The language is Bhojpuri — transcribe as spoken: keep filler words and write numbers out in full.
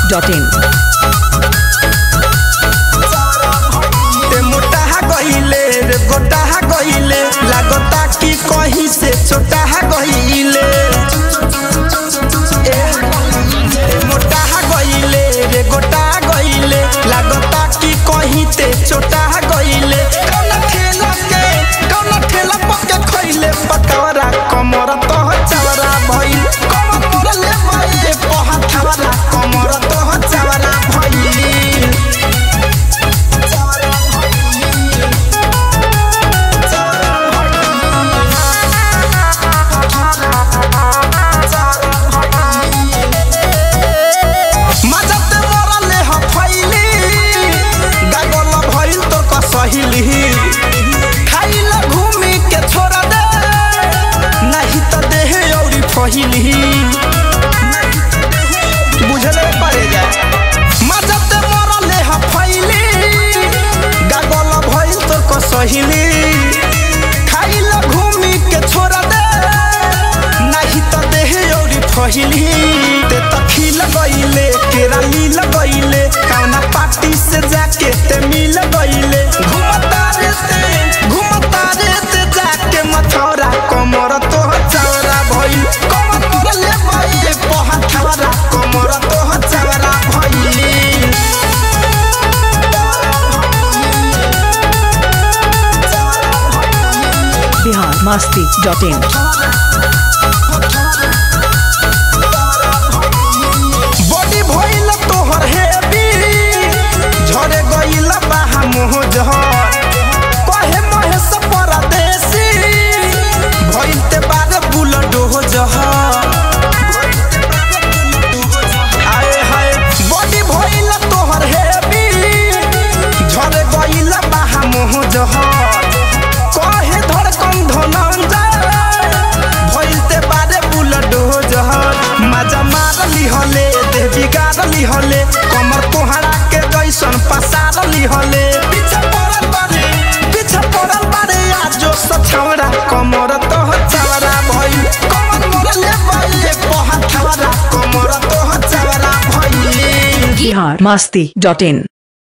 Dot in. ते मोटा गइले रे गोटा गइले लागता कि कहीं से छोटा गइले। मोटा गइले रे गोटा गइले लागता कि कहीं ते छोटा गइले। कौन ठेला के कौन ठेला पके खइले पकवरा कमर तो चवरा भइल। कमर मोरले भइले पहा थवरा कमर तो चवरा भइल। खाइला घूमी के छोड़ा दे नहीं तो देह औरी फहिली बुझले पड़े जाए। मजत मरले ह फैली गागल भइल तो कसहिली। खाइला घूमी के छोड़ा दे नहीं तो देह औरी फहिली। ते तखिल गइले केरा लील गइले कौना पार्टी से जाके ते मिल गइले। घुमता रे ते घुमता रे ते जाके मथौरा कमर तो चवरा भइल। कमर मोरले भइले पहा थवरा कमर तो चवरा भइल। Bihar Masti dot in. Body भइल तोहर हेवी झरे गइल बाहा मोह जहर। कहे महेश परदेसी भइल ते बारे बुलडो जहर। आए हाय बॉडी भइल तोहर हेवी झरे गइल बाहा मोह जहर। कहे धड़कन धनंजय भइल ते बारे बुलडो जहर। मजा मारली हले देह बिगाड़ली हले कमर तोहरा के गैसन पसारली हले। पीछे पड़ल बारे पीछे पड़ल बारे आजो सछवरा कमर तो चवरा भइल। कमर मोरले भइले पहा थवरा कमर तो चवरा भइल। बिहार मस्ती डॉट इन।